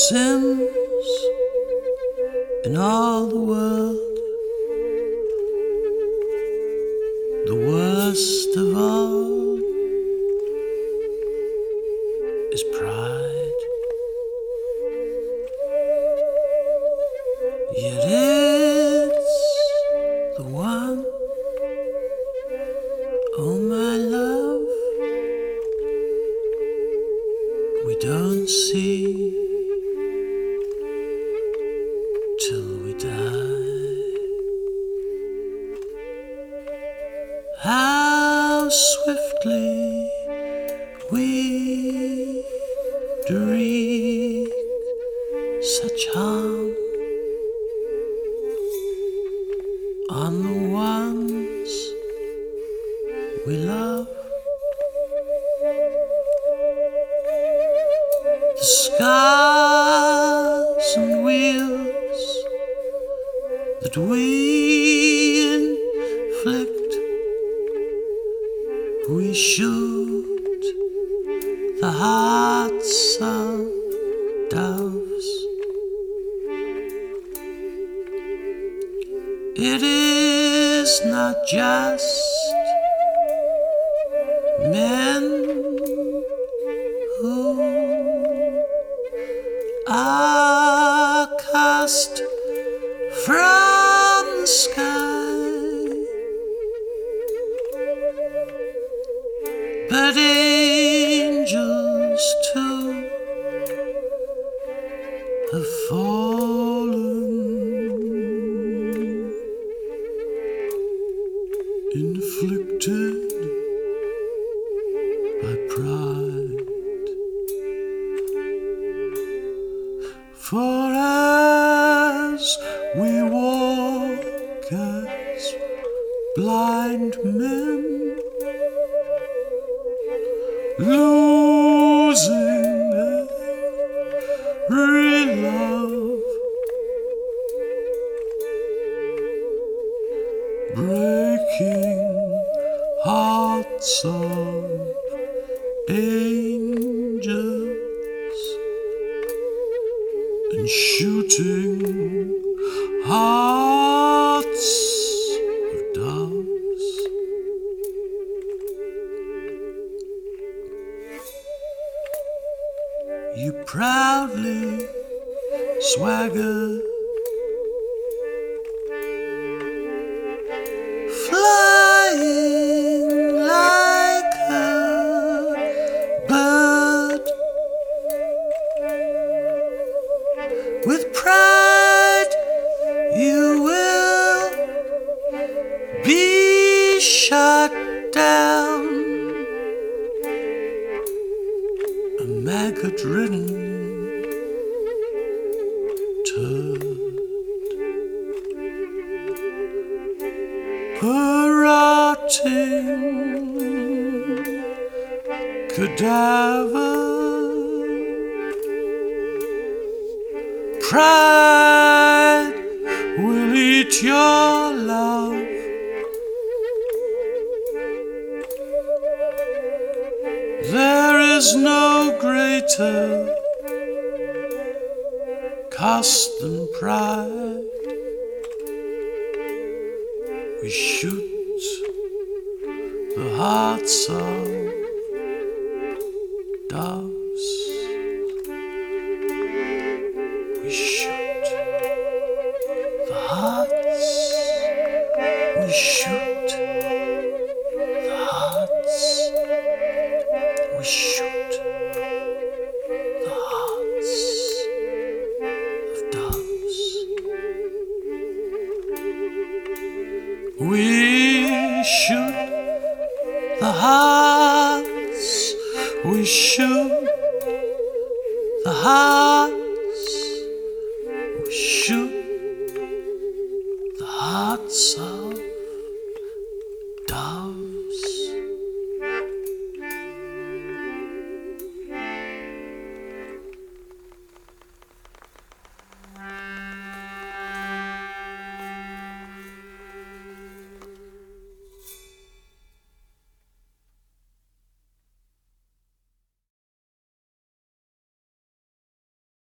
sins in all the world, the worst of all is pride. Yet it's the one, oh my love, we don't see till we die. How swiftly we wreak such harm on the ones we love. The scars and wheels that we inflict, we shoot the hearts of doves. It is not just men who are cast from the sky, but angels too have fallen, inflicted by pride. For as we walk as blind men, losing every love, breaking hearts of angels and shooting hearts of doves. You proudly swagger, flying like a bird. With pride you will be shot down, a maggot-ridden turd, a rotting cadaver. Pride will eat your love. There is no greater cost than pride. We shoot the hearts of doves. We shoot the hearts. We shoot the hearts. We shoot the hearts of doves. We shoot the hearts. We shoot the hearts